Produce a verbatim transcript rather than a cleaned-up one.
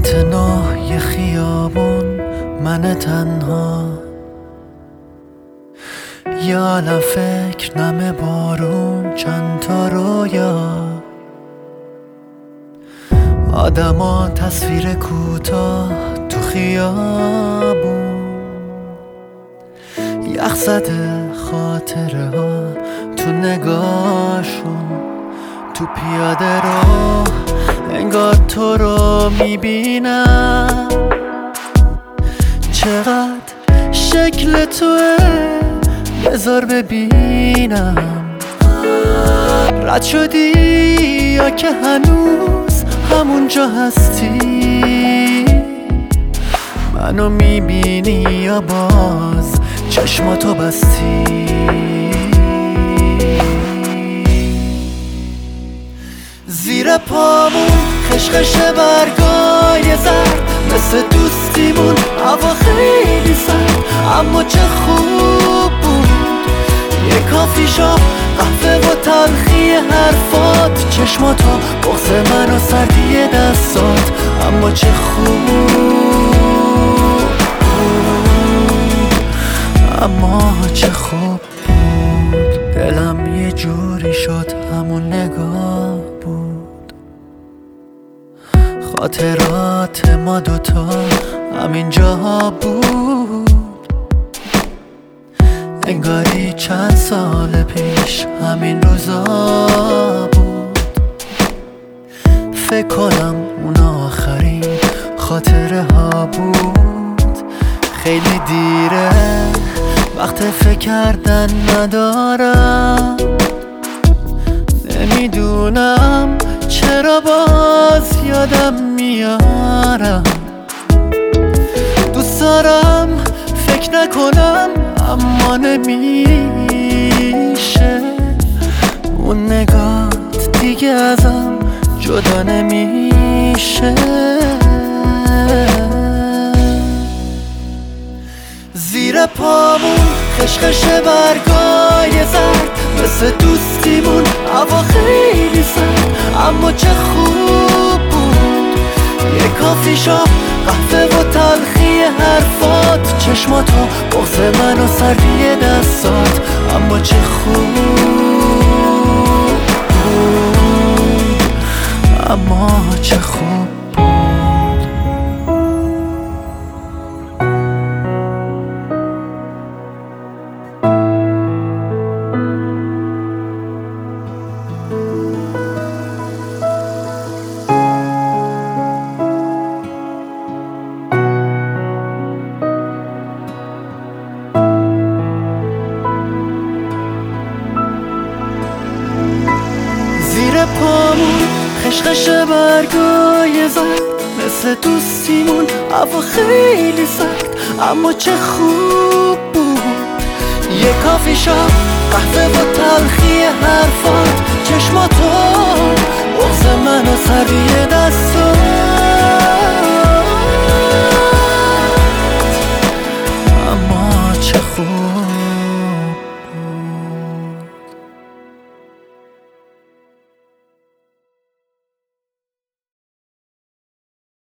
پاتنای خیابون، من تنها، یه عالم فکر، نم بارون، چند تا رویا، آدما، تصویر کوتاه تو خیابون، یخ زده خاطره ها تو نگاهشون، تو پیاده رو انگار تو رو میبینم، چقدر شکل توه بذار ببینم، رد شدی یا که هنوز همونجا هستی، منو میبینی یا باز چشماتو بستی. زیر پامون خشخش برگای زرد، مثل دوستیمون هوا خیلی سرد، اما چه خوب بود یه کافی شاپ، قهوه و تلخی حرفات، چشماتو، بغض من و سردی دستات، اما چه خوب بود، اما چه خوب بود. دلم یه جوری شد همون نگاه بود، خاطرات ما دوتا همین جا بود، انگاری چند سال پیش همین روزا بود. فکر کنم اون آخرین خاطره ها بود، خیلی دیره وقت فکر کردن ندارم، نمیدونم چرا باز یادم میارم، دوست دارم فکر نکنم اما نمیشه، اون نگات دیگه ازم جدا نمیشه. زیر پامون خشخش برگای زرد، مثل دوستیمون هوا خیلی سرد، اما چه خوب بود یه کافی شاپ، قهوه و تلخی حرفات، چشماتو، بغض من و سردی دستات، اما چه خوب بود، اما چه خوب بود. زیر پامون خشخش برگای زرد، مثل دوستیمون هوا خیلی سرد، اما چه خوب بود یه کافی شاپ، قهوه و تلخی حرفات، چشماتو، بغض من و سردی دستات.